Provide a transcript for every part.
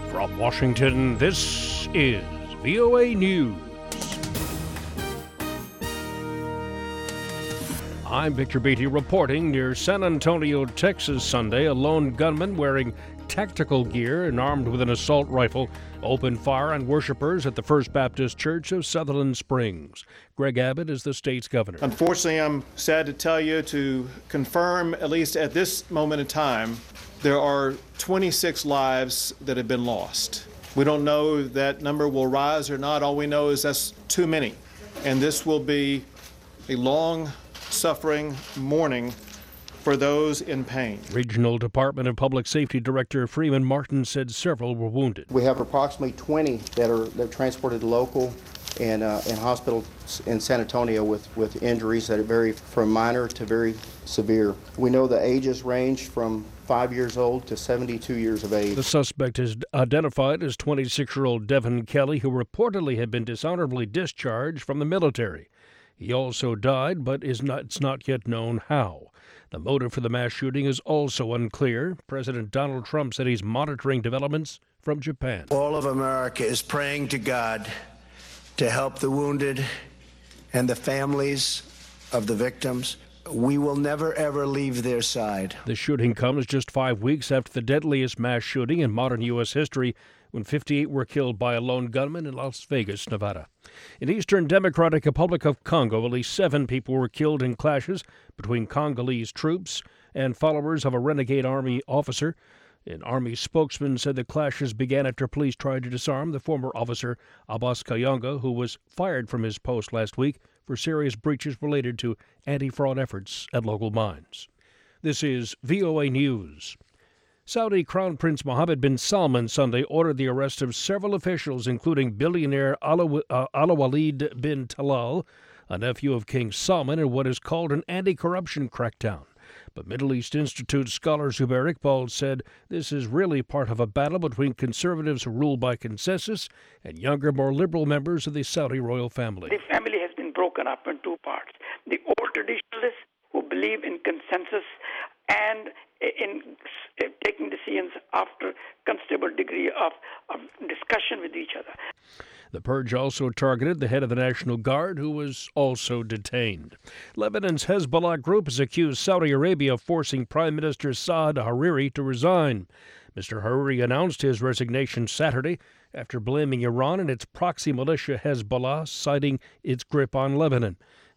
From Washington, this is VOA News. I'm Victor Beatty reporting near San Antonio, Texas Sunday. A lone gunman wearing tactical gear and armed with an assault rifle opened fire on worshipers at the First Baptist Church of Sutherland Springs. Greg Abbott is the state's governor. Unfortunately, I'm sad to tell you, to confirm, at least at this moment in time, there are 26 lives that have been lost. We don't know if that number will rise or not. All we know is that's too many. And this will be a long suffering mourning for those in pain. Regional Department of Public Safety Director Freeman Martin said several were wounded. We have approximately 20 that are transported local and in hospitals in San Antonio with injuries that vary from minor to very severe. We know the ages range from 5 years old to 72 years of age. The suspect is identified as 26-year-old Devin Kelly, who reportedly had been dishonorably discharged from the military. He also died, but it's not yet known how. The motive for the mass shooting is also unclear. President Donald Trump said he's monitoring developments from Japan. All of America is praying to God to help the wounded and the families of the victims. We will never, ever leave their side. The shooting comes just 5 weeks after the deadliest mass shooting in modern U.S. history, when 58 were killed by a lone gunman in Las Vegas, Nevada. In Eastern Democratic Republic of Congo, at least 7 people were killed in clashes between Congolese troops and followers of a renegade army officer. An army spokesman said the clashes began after police tried to disarm the former officer Abbas Kayonga, who was fired from his post last week for serious breaches related to anti-fraud efforts at local mines. This is VOA News. Saudi Crown Prince Mohammed bin Salman Sunday ordered the arrest of several officials, including billionaire Al-Walid bin Talal, a nephew of King Salman, in what is called an anti-corruption crackdown. But Middle East Institute scholar Zubair Iqbal said this is really part of a battle between conservatives who rule by consensus and younger, more liberal members of the Saudi royal family. The family has been broken up in 2 parts. The old traditionalists who believe in consensus and in taking decisions after considerable degree of discussion with each other. The purge also targeted the head of the National Guard, who was also detained. Lebanon's Hezbollah group has accused Saudi Arabia of forcing Prime Minister Saad Hariri to resign. Mr. Hariri announced his resignation Saturday after blaming Iran and its proxy militia Hezbollah, citing its grip on Lebanon.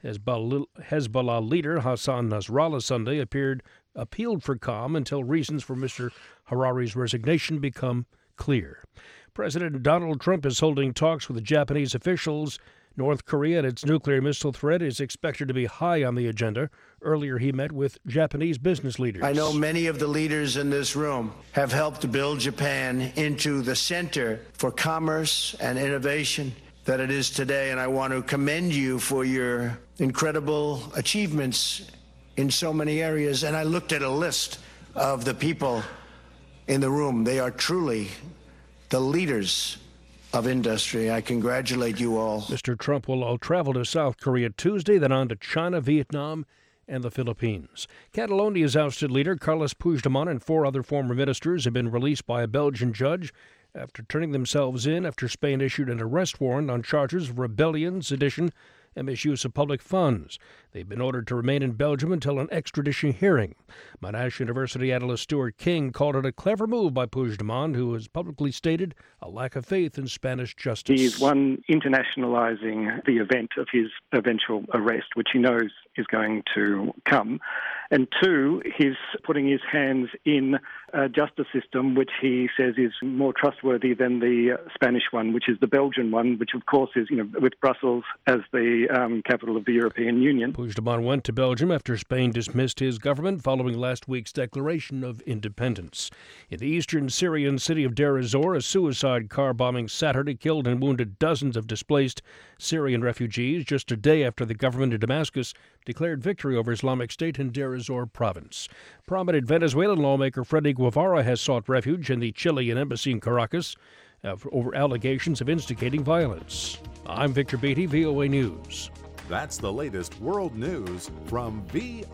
Hezbollah leader Hassan Nasrallah Sunday appealed for calm until reasons for Mr. Hariri's resignation become clear. President Donald Trump is holding talks with Japanese officials. North Korea and its nuclear missile threat is expected to be high on the agenda. Earlier, he met with Japanese business leaders. I know many of the leaders in this room have helped to build Japan into the center for commerce and innovation that it is today, and I want to commend you for your incredible achievements in so many areas. And I looked at a list of the people in the room. They are truly the leaders of industry. I congratulate you all. Mr. Trump will all travel to South Korea Tuesday, then on to China, Vietnam, and the Philippines. Catalonia's ousted leader, Carles Puigdemont, and 4 other former ministers have been released by a Belgian judge after turning themselves in after Spain issued an arrest warrant on charges of rebellion, sedition, and misuse of public funds. They've been ordered to remain in Belgium until an extradition hearing. Monash University analyst Stuart King called it a clever move by Puigdemont, who has publicly stated a lack of faith in Spanish justice. He is, one, internationalizing the event of his eventual arrest, which he knows is going to come. And 2, he's putting his hands in a justice system which he says is more trustworthy than the Spanish one, which is the Belgian one, which of course is, with Brussels as the capital of the European Union. Puigdemont went to Belgium after Spain dismissed his government following last week's declaration of independence. In the eastern Syrian city of Deir ez-Zor, a suicide car bombing Saturday killed and wounded dozens of displaced Syrian refugees just a day after the government of Damascus declared victory over Islamic State in Deir ez-Zor province. Prominent Venezuelan lawmaker Freddy Guevara has sought refuge in the Chilean embassy in Caracas over allegations of instigating violence. I'm Victor Beatty, VOA News. That's the latest world news from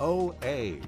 VOA.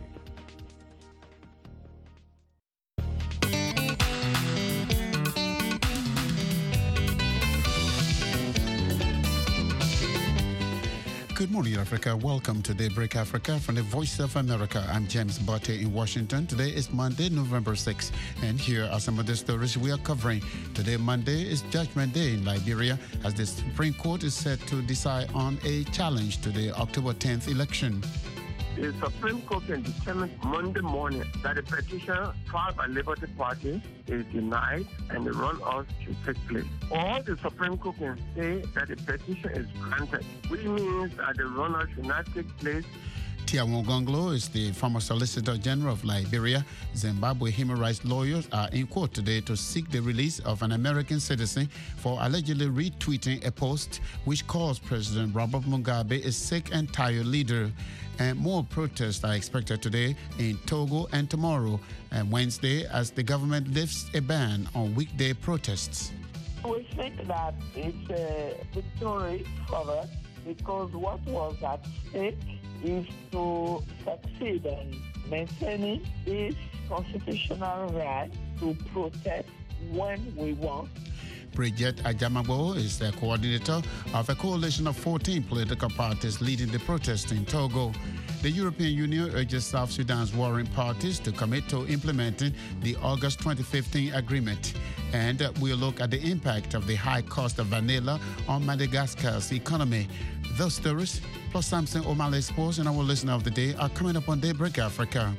Good morning, Africa. Welcome to Daybreak Africa from the Voice of America. I'm James Botte in Washington. Today is Monday, November 6th, and here are some of the stories we are covering. Today, Monday, is Judgment Day in Liberia, as the Supreme Court is set to decide on a challenge to the October 10th election. The Supreme Court can determine Monday morning that the petition filed by Liberty Party is denied and the runoff should take place. Or the Supreme Court can say that the petition is granted, which means that the runoff should not take place. Tiawan Gonglo is the former Solicitor General of Liberia. Zimbabwe human rights lawyers are in court today to seek the release of an American citizen for allegedly retweeting a post which calls President Robert Mugabe a sick and tired leader. And more protests are expected today in Togo and tomorrow and Wednesday as the government lifts a ban on weekday protests. We think that it's a victory for us because what was at stake is to succeed in maintaining this constitutional right to protest when we want. Bridget Ajamabo is the coordinator of a coalition of 14 political parties leading the protest in Togo. The European Union urges South Sudan's warring parties to commit to implementing the August 2015 agreement. And we'll look at the impact of the high cost of vanilla on Madagascar's economy. Those stories, plus Samson O'Malley Sports and our listener of the day, are coming up on Daybreak Africa.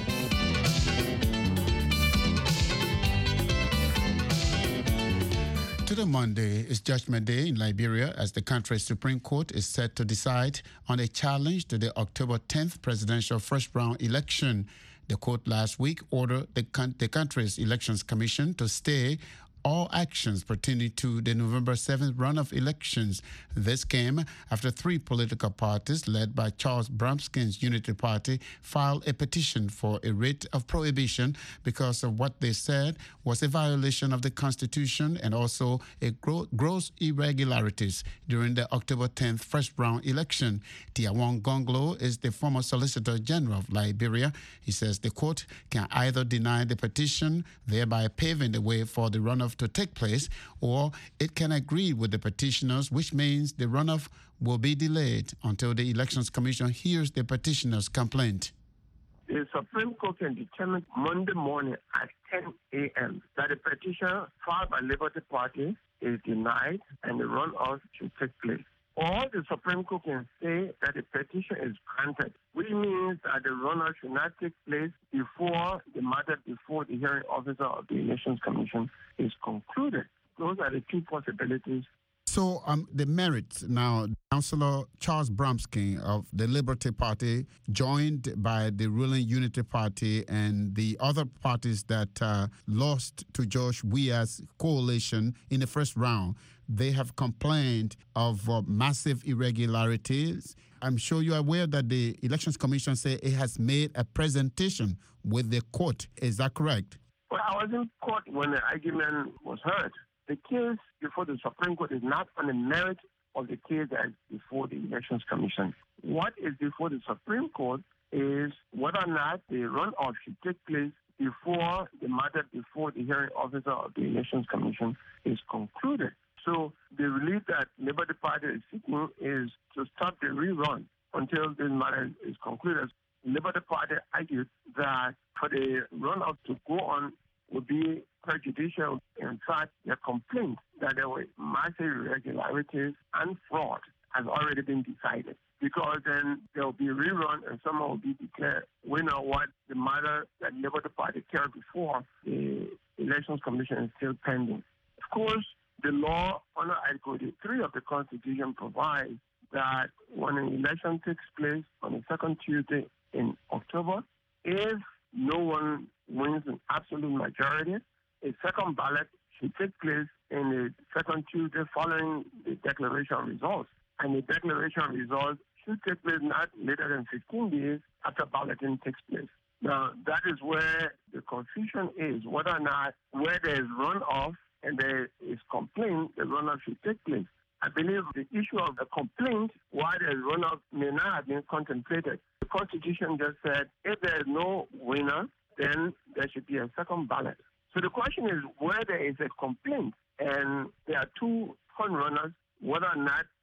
Today, Monday, is Judgment Day in Liberia as the country's Supreme Court is set to decide on a challenge to the October 10th presidential first-round election. The court last week ordered the country's Elections Commission to stay all actions pertaining to the November 7th runoff elections. This came after three political parties led by Charles Brumskin's Unity Party filed a petition for a writ of prohibition because of what they said was a violation of the Constitution and also a gross irregularities during the October 10th first-round election. Tiawan Gonglo is the former Solicitor General of Liberia. He says the court can either deny the petition, thereby paving the way for the runoff to take place, or it can agree with the petitioners, which means the runoff will be delayed until the Elections Commission hears the petitioner's complaint. The Supreme Court can determine Monday morning at 10 a.m. that the petition filed by Liberty Party is denied and the runoff should take place. Or the Supreme Court can say that the petition is granted, which means that the runoff should not take place before the matter before the hearing officer of the Elections Commission is concluded. Those are the two possibilities. So the merits now, Councillor Charles Brumskin of the Liberty Party, joined by the ruling Unity Party and the other parties that lost to George Weah's coalition in the first round, they have complained of massive irregularities. I'm sure you're aware that the Elections Commission say it has made a presentation with the court. Is that correct? Well, I was in court when the argument was heard. The case before the Supreme Court is not on the merit of the case that is before the Elections Commission. What is before the Supreme Court is whether or not the runoff should take place before the matter before the hearing officer of the Elections Commission is concluded. So the relief that Liberty Party is seeking is to stop the rerun until this matter is concluded. Liberty Party argued that for the runoff to go on would be prejudicial. In fact, their complaint that there were massive irregularities and fraud has already been decided, because then there will be a rerun and someone will be declared winner. What the matter that Liberty Party carried before the Elections Commission is still pending. Of course, the law under Article 3 of the Constitution provides that when an election takes place on the second Tuesday in October, if no one wins an absolute majority, a second ballot should take place in the second Tuesday following the declaration results. And the declaration results should take place not later than 15 days after balloting takes place. Now, that is where the confusion is, whether or not where there is runoff and there is complaint, the runoff should take place. I believe the issue of the complaint, why there is runoff, may not have been contemplated. The Constitution just said if there is no winner, then there should be a second ballot. So the question is where there is a complaint and there are two front runners, whether or not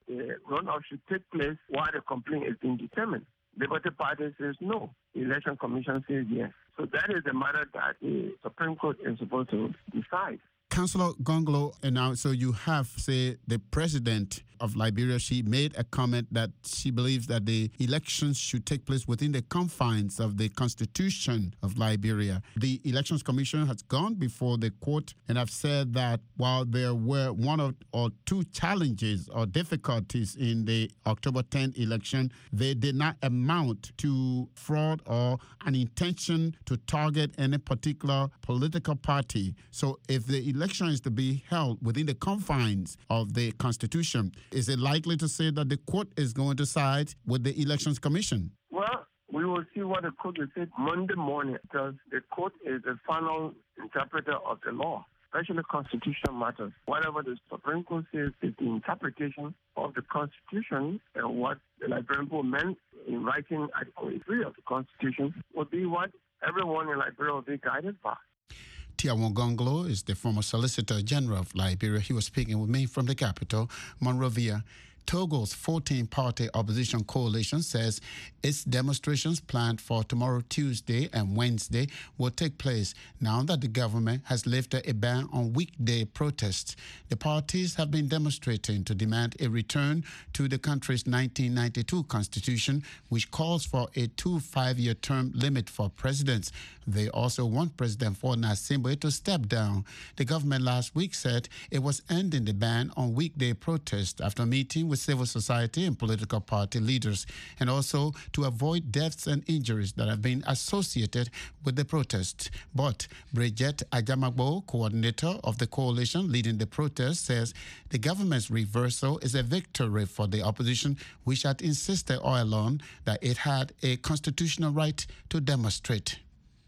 the runoff should take place while the complaint is being determined. Liberty Party says no. The Election Commission says yes. So that is the matter that the Supreme Court is supposed to decide. Councillor Gonglo, and now, so you have, say, the president of Liberia, she made a comment that she believes that the elections should take place within the confines of the Constitution of Liberia. The Elections Commission has gone before the court and have said that while there were one or two challenges or difficulties in the October 10th election, they did not amount to fraud or an intention to target any particular political party. So if the election is to be held within the confines of the Constitution, is it likely to say that the court is going to side with the Elections Commission? Well, we will see what the court will say Monday morning, because the court is the final interpreter of the law, especially constitutional matters. Whatever the Supreme Court says is the interpretation of the Constitution, and what the Liberian people meant in writing Article 3 of the Constitution would be what everyone in Liberia will be guided by. Tiawon Gonglo is the former Solicitor General of Liberia. He was speaking with me from the capital, Monrovia. Togo's 14-party opposition coalition says its demonstrations planned for tomorrow, Tuesday and Wednesday will take place now that the government has lifted a ban on weekday protests. The parties have been demonstrating to demand a return to the country's 1992 constitution, which calls for a 2 5-year term limit for presidents. They also want President Faure Gnassingbé to step down. The government last week said it was ending the ban on weekday protests after meeting with civil society and political party leaders, and also to avoid deaths and injuries that have been associated with the protests. But Bridget Ajamagbo, coordinator of the coalition leading the protest, says the government's reversal is a victory for the opposition, which had insisted all along that it had a constitutional right to demonstrate.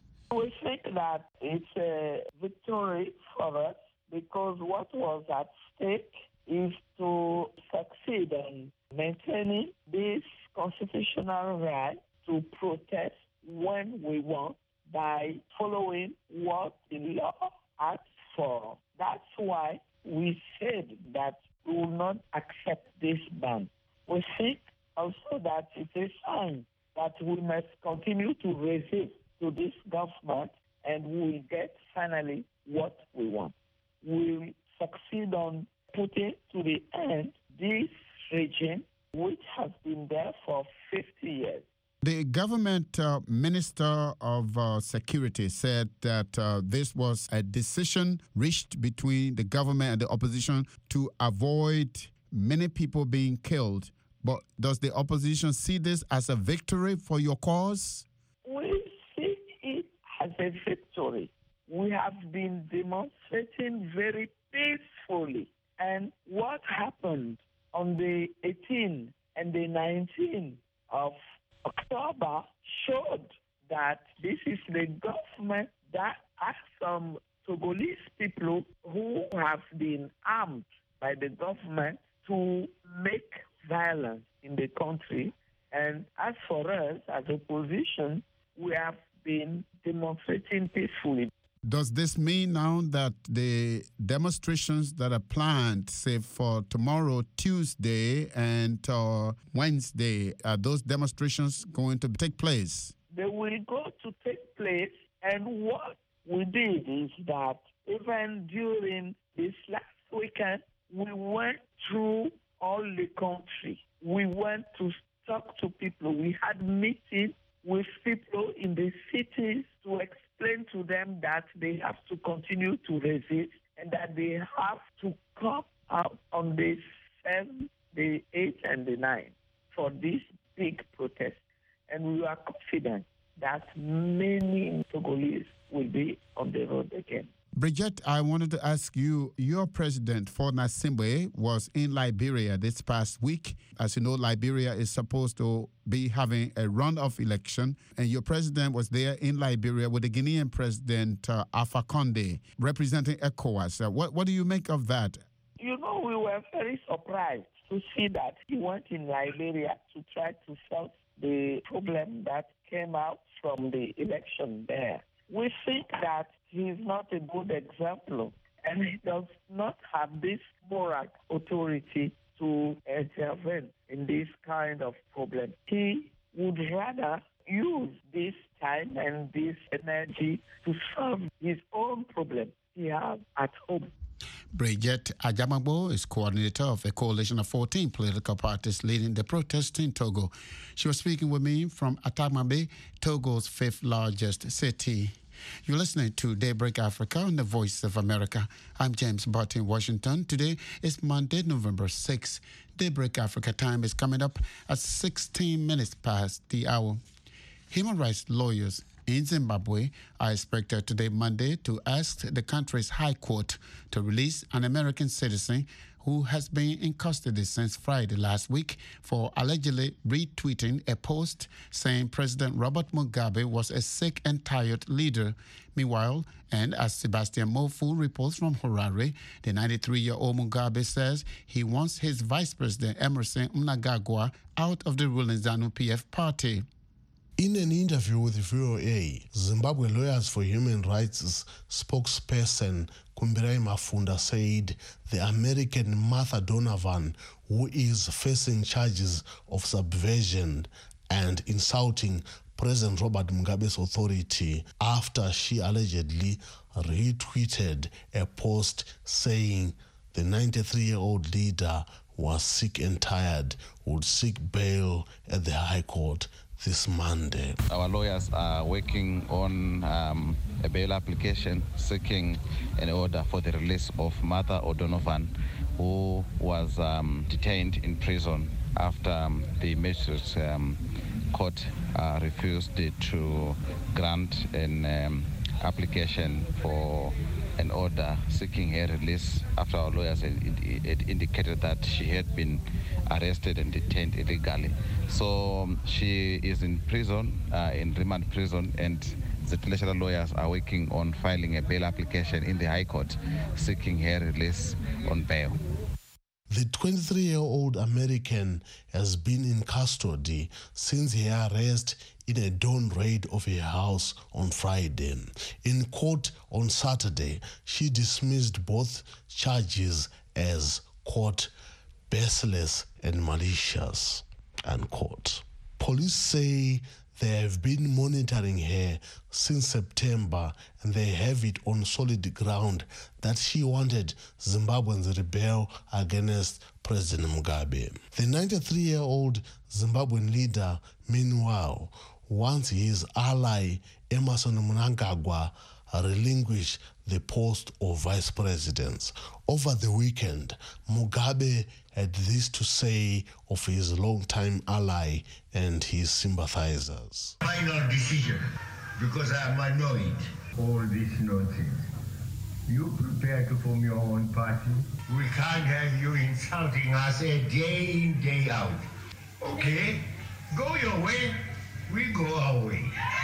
We think that it's a victory for us because what was at stake is to succeed in maintaining this constitutional right to protest when we want by following what the law asks for. That's why we said that we will not accept this ban. We think also that it's a sign that we must continue to resist to this government, and we will get finally what we want. We will succeed on putting to the end this regime, which has been there for 50 years. The government minister of security said that this was a decision reached between the government and the opposition to avoid many people being killed. But does the opposition see this as a victory for your cause? We see it as a victory. We have been demonstrating very peacefully. And what happened on the 18th and the 19th of October showed that this is the government that asked some Togolese people who have been armed by the government to make violence in the country. And as for us, as opposition, we have been demonstrating peacefully. Does this mean now that the demonstrations that are planned, say for tomorrow, Tuesday, and Wednesday, are those demonstrations going to take place? They will go to take place, and what we did is that even during this last weekend, we went through all the country. We went to talk to people. We had meetings with people in the cities to explain to them that they have to continue to resist and that they have to come out on the 7th, the 8th, and the 9th for this big protest. And we are confident that many Togolese will be on the road again. Bridget, I wanted to ask you, your president, Faure Gnassingbé, was in Liberia this past week. As you know, Liberia is supposed to be having a runoff election, and your president was there in Liberia with the Guinean president, Alpha Condé, representing ECOWAS. What do you make of that? You know, we were very surprised to see that he went in Liberia to try to solve the problem that came out from the election there. We think that he is not a good example, and he does not have this moral authority to intervene in this kind of problem. He would rather use this time and this energy to solve his own problem he has at home. Bridget Ajamabo is coordinator of a coalition of 14 political parties leading the protests in Togo. She was speaking with me from Atamabe, Togo's fifth largest city. You're listening to Daybreak Africa on the Voice of America. I'm James Butt in Washington. Today is Monday, November 6th. Daybreak Africa time is coming up at 16 minutes past the hour. Human rights lawyers in Zimbabwe are expected today, Monday, to ask the country's High Court to release an American citizen who has been in custody since Friday last week for allegedly retweeting a post saying President Robert Mugabe was a sick and tired leader. Meanwhile, and as Sebastian Mofu reports from Harare, the 93-year-old Mugabe says he wants his Vice President Emerson Mnangagwa out of the ruling ZANU-PF party. In an interview with VOA, Zimbabwe Lawyers for Human Rights spokesperson Kumbirai Mafunda said the American Martha Donovan, who is facing charges of subversion and insulting President Robert Mugabe's authority after she allegedly retweeted a post saying the 93-year-old leader was sick and tired, would seek bail at the High Court this Monday. Our lawyers are working on a bail application seeking an order for the release of Martha O'Donovan, who was detained in prison after the magistrate's court refused to grant an application for an order seeking her release after our lawyers had indicated that she had been arrested and detained illegally. So she is in prison, in remand prison, and the international lawyers are working on filing a bail application in the High Court seeking her release on bail. The 23-year-old American has been in custody since her arrest in a dawn raid of her house on Friday. In court on Saturday, she dismissed both charges as, quote, baseless and malicious, unquote. Police say they have been monitoring her since September, and they have it on solid ground that she wanted Zimbabweans to rebel against President Mugabe. The 93-year-old Zimbabwean leader, meanwhile, wants his ally Emerson Mnangagwa relinquish the post of vice president. Over the weekend, Mugabe had this to say of his longtime ally and his sympathizers. Final decision, because I am annoyed. All this nonsense. You prepare to form your own party? We can't have you insulting us a day in, day out. Okay? Go your way, we go our way.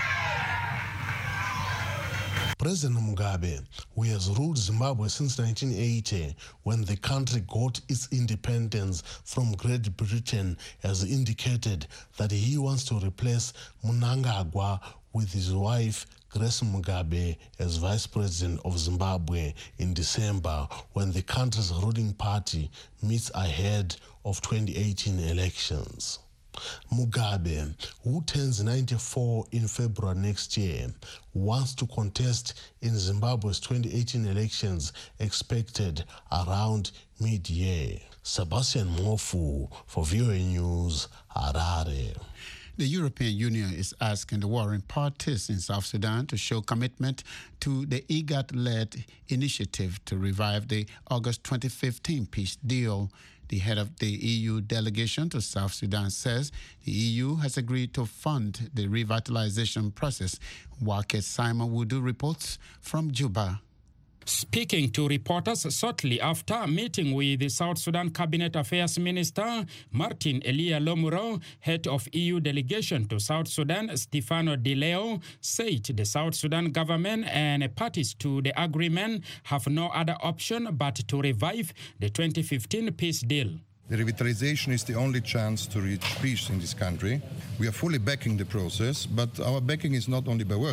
President Mugabe, who has ruled Zimbabwe since 1980, when the country got its independence from Great Britain, has indicated that he wants to replace Mnangagwa with his wife, Grace Mugabe, as vice president of Zimbabwe in December, when the country's ruling party meets ahead of 2018 elections. Mugabe, who turns 94 in February next year, wants to contest in Zimbabwe's 2018 elections expected around mid-year. Sebastian Mofu for VOA News, Harare. The European Union is asking the warring parties in South Sudan to show commitment to the IGAD-led initiative to revive the August 2015 peace deal. The head of the EU delegation to South Sudan says the EU has agreed to fund the revitalization process. Wake Simon Wudu reports from Juba. Speaking to reporters shortly after meeting with the South Sudan Cabinet Affairs Minister, Martin Elia Lomuro, head of EU delegation to South Sudan, Stefano Di Leo, said the South Sudan government and parties to the agreement have no other option but to revive the 2015 peace deal. The revitalization is the only chance to reach peace in this country. We are fully backing the process, but our backing is not only by words.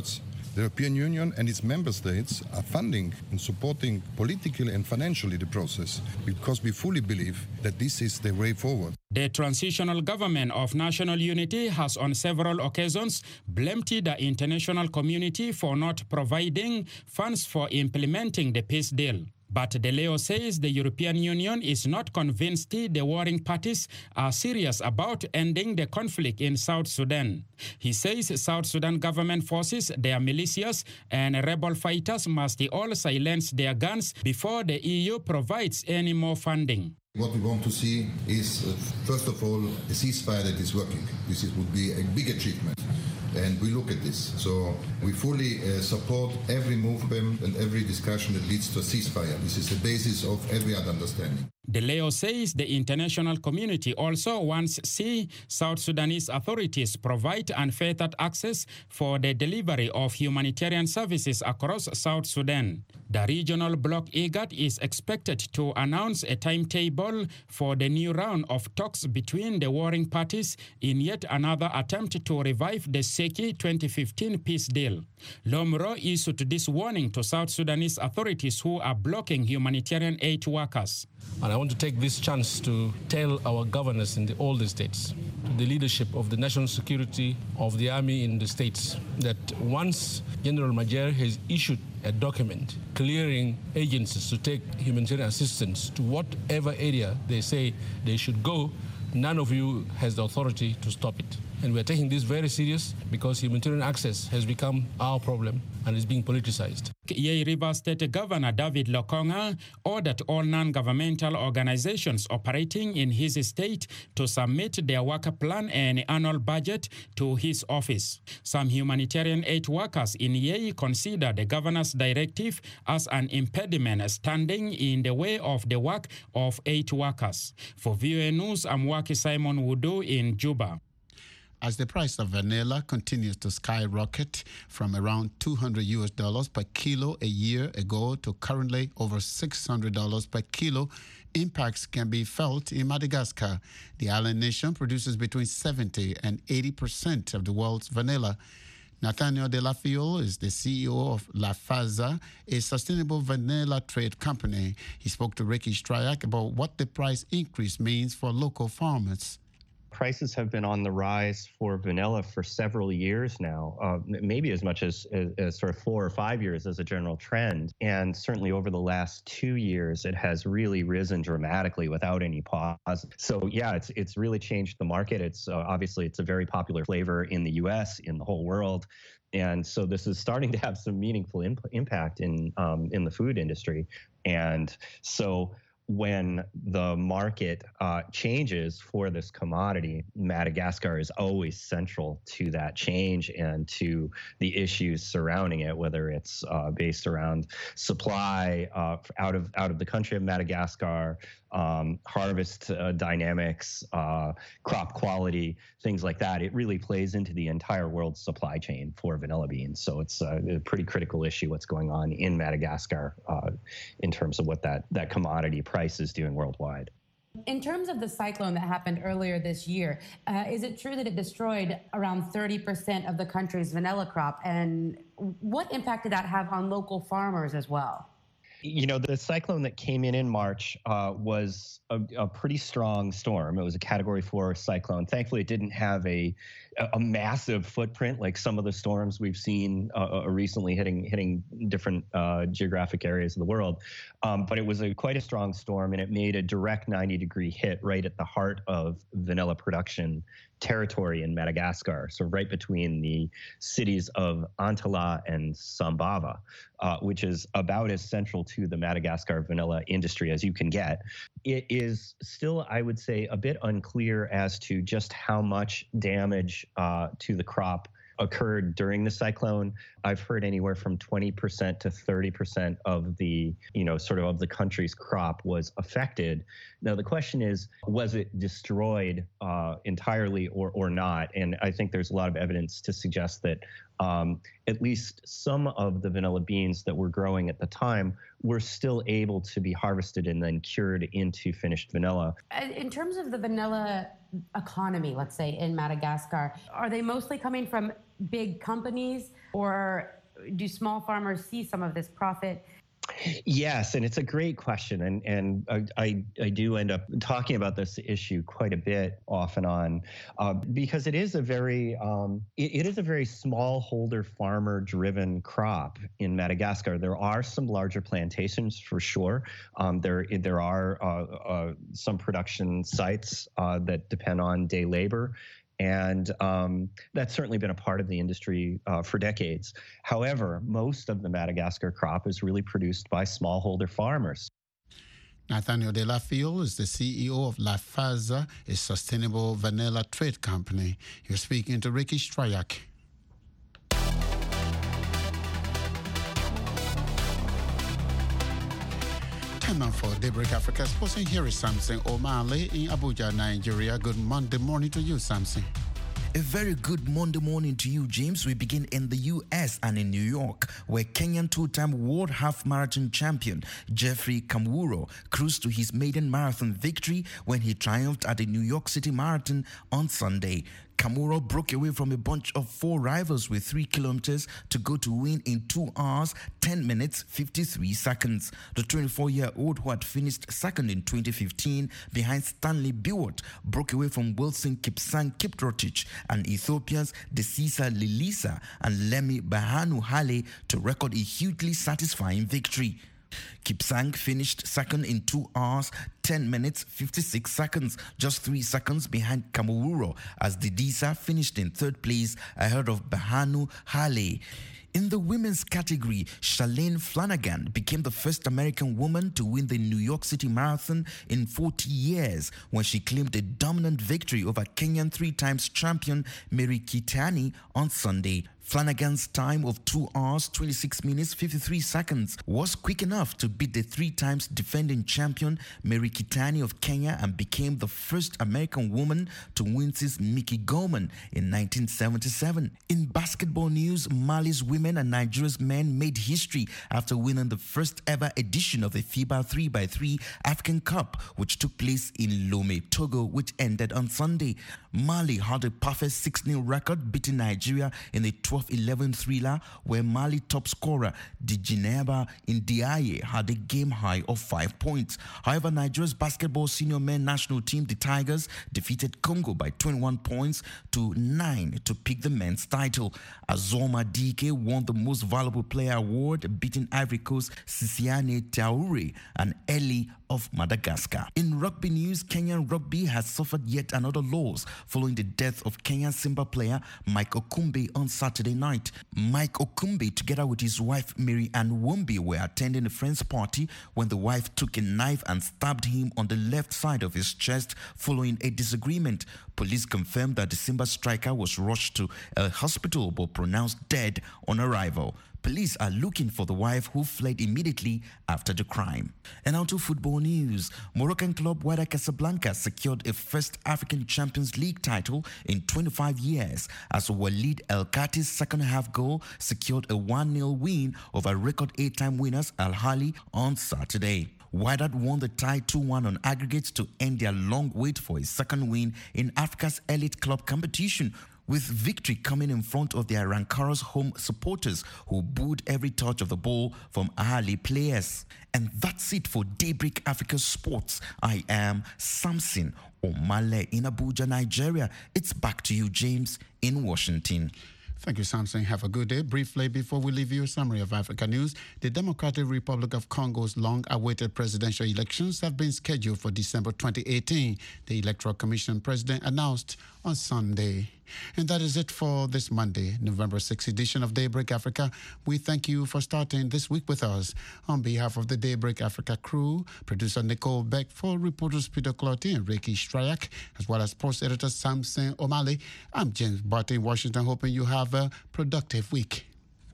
The European Union and its member states are funding and supporting politically and financially the process because we fully believe that this is the way forward. The Transitional Government of National Unity has on several occasions blamed the international community for not providing funds for implementing the peace deal. But De Leo says the European Union is not convinced the warring parties are serious about ending the conflict in South Sudan. He says South Sudan government forces, their militias, and rebel fighters must all silence their guns before the EU provides any more funding. What we want to see is, first of all, a ceasefire that is working. This would be a big achievement. And we look at this. So we fully support every movement and every discussion that leads to a ceasefire. This is the basis of every other understanding. De Leo says the international community also wants to see South Sudanese authorities provide unfettered access for the delivery of humanitarian services across South Sudan. The regional bloc IGAD is expected to announce a timetable for the new round of talks between the warring parties in yet another attempt to revive the Seki 2015 peace deal. Lomuro issued this warning to South Sudanese authorities who are blocking humanitarian aid workers. And I want to take this chance to tell our governors in all the states, to the leadership of the national security of the army in the states, that once General Major has issued a document clearing agencies to take humanitarian assistance to whatever area they say they should go, none of you has the authority to stop it. And we're taking this very serious because humanitarian access has become our problem and is being politicized. Yei River State Governor David Lokonga ordered all non-governmental organizations operating in his state to submit their work plan and annual budget to his office. Some humanitarian aid workers in Yei consider the governor's directive as an impediment standing in the way of the work of aid workers. For VOA News, I'm Waki Simon Wudu in Juba. As the price of vanilla continues to skyrocket from around $200 per kilo a year ago to currently over $600 per kilo, impacts can be felt in Madagascar. The island nation produces between 70 and 80% of the world's vanilla. Nathaniel De La Fiole is the CEO of La Faza, a sustainable vanilla trade company. He spoke to Ricky Stryak about what the price increase means for local farmers. Prices have been on the rise for vanilla for several years now, maybe as much as sort of 4 or 5 years as a general trend. And certainly over the last 2 years, it has really risen dramatically without any pause. So yeah, it's really changed the market. It's obviously it's a very popular flavor in the U.S., in the whole world. And so this is starting to have some meaningful impact in the food industry. And so when the market changes for this commodity, Madagascar is always central to that change and to the issues surrounding it, whether it's based around supply out of the country of Madagascar, harvest dynamics, crop quality, things like that. It really plays into the entire world's supply chain for vanilla beans. So it's a pretty critical issue what's going on in Madagascar in terms of what that commodity price is doing worldwide. In terms of the cyclone that happened earlier this year, is it true that it destroyed around 30% of the country's vanilla crop? And what impact did that have on local farmers as well? You know, the cyclone that came in March was a pretty strong storm. It was a Category 4 cyclone. Thankfully, it didn't have a massive footprint like some of the storms we've seen recently hitting different geographic areas of the world. But it was quite a strong storm, and it made a direct 90-degree hit right at the heart of vanilla production territory in Madagascar, so right between the cities of Antala and Sambava, which is about as central to the Madagascar vanilla industry as you can get. It is still, I would say, a bit unclear as to just how much damage to the crop occurred during the cyclone. I've heard anywhere from 20% to 30% of the, of the country's crop was affected. Now, the question is, was it destroyed entirely or not? And I think there's a lot of evidence to suggest that at least some of the vanilla beans that were growing at the time were still able to be harvested and then cured into finished vanilla. In terms of the vanilla economy, let's say, in Madagascar, are they mostly coming from big companies, or do small farmers see some of this profit? Yes, and it's a great question, and I do end up talking about this issue quite a bit off and on, because it is a very smallholder farmer driven crop in Madagascar. There are some larger plantations for sure. There are some production sites that depend on day labor. And that's certainly been a part of the industry for decades. However, most of the Madagascar crop is really produced by smallholder farmers. Nathaniel De La Fiole is the CEO of La Faza, a sustainable vanilla trade company. You're speaking to Ricky Strayak. Time now for Daybreak Africa Sports, and here is Samson O'Malley in Abuja, Nigeria. Good Monday morning to you, Samson. A very good Monday morning to you, James. We begin in the U.S. and in New York, where Kenyan two-time world half marathon champion Jeffrey Kamworor cruised to his maiden marathon victory when he triumphed at the New York City Marathon on Sunday. Kamworor broke away from a bunch of 4 rivals with 3 kilometers to go to win in 2 hours, 10 minutes, 53 seconds. The 24-year-old, who had finished second in 2015 behind Stanley Biwott, broke away from Wilson Kipsang Kiprotich and Ethiopia's Desisa Lilisa and Lemi Bahanu Hale to record a hugely satisfying victory. Kipsang finished second in 2 hours, 10 minutes, 56 seconds, just 3 seconds behind Kamworor, as Didisa finished in third place ahead of Bahanu Hale. In the women's category, Shalane Flanagan became the first American woman to win the New York City Marathon in 40 years when she claimed a dominant victory over Kenyan 3-times champion Mary Kitani on Sunday. Flanagan's time of 2 hours, 26 minutes, 53 seconds was quick enough to beat the 3-times defending champion Mary Kitani of Kenya and became the first American woman to win since Mickey Gorman in 1977. In basketball news, Mali's women and Nigeria's men made history after winning the first ever edition of the FIBA 3x3 African Cup, which took place in Lomé, Togo, which ended on Sunday. Mali had a perfect 6-0 record, beating Nigeria in the 12-11 thriller, where Mali top scorer Dijeneba Ndiaye had a game high of 5 points. However, Nigeria's basketball senior men national team, the Tigers, defeated Congo by 21 points to 9 to pick the men's title. Azoma Dike won the Most Valuable Player award, beating Ivory Coast Sisiane Traoré and Eli of Madagascar. In rugby news, Kenyan rugby has suffered yet another loss following the death of Kenyan Simba player Mike Okumbe on Saturday night. Mike Okumbe, together with his wife Mary Ann Wombi, were attending a friend's party when the wife took a knife and stabbed him on the left side of his chest following a disagreement. Police confirmed that the Simba striker was rushed to a hospital but pronounced dead on arrival. Police are looking for the wife, who fled immediately after the crime. And now to football news. Moroccan club Wydad Casablanca secured a first African Champions League title in 25 years as Walid El Kati's second-half goal secured a 1-0 win over record 8-time winners Al Ahly on Saturday. Wydad won the tie 2-1 on aggregates to end their long wait for a second win in Africa's elite club competition, with victory coming in front of their rancorous home supporters who booed every touch of the ball from Ahly players. And that's it for Daybreak Africa Sports. I am Samson O'Malley in Abuja, Nigeria. It's back to you, James, in Washington. Thank you, Samson. Have a good day. Briefly, before we leave you a summary of Africa news, the Democratic Republic of Congo's long-awaited presidential elections have been scheduled for December 2018, the Electoral Commission president announced on Sunday. And that is it for this Monday, November 6th edition of Daybreak Africa. We thank you for starting this week with us. On behalf of the Daybreak Africa crew, producer Nicole Beckford, reporters Peter Cloty and Ricky Strayak, as well as post editor Samson O'Malley, I'm James Barty in Washington, hoping you have a productive week.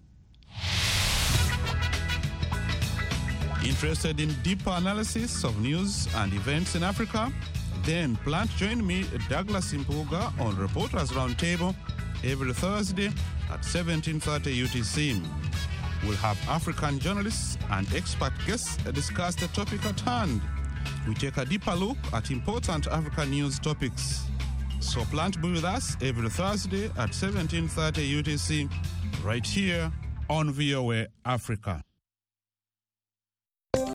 Interested in deeper analysis of news and events in Africa? Then plan to join me, Douglas Impuga, on Reporters Roundtable every Thursday at 17:30 UTC. We'll have African journalists and expert guests discuss the topic at hand. We take a deeper look at important African news topics. So plan to be with us every Thursday at 17:30 UTC, right here on VOA Africa.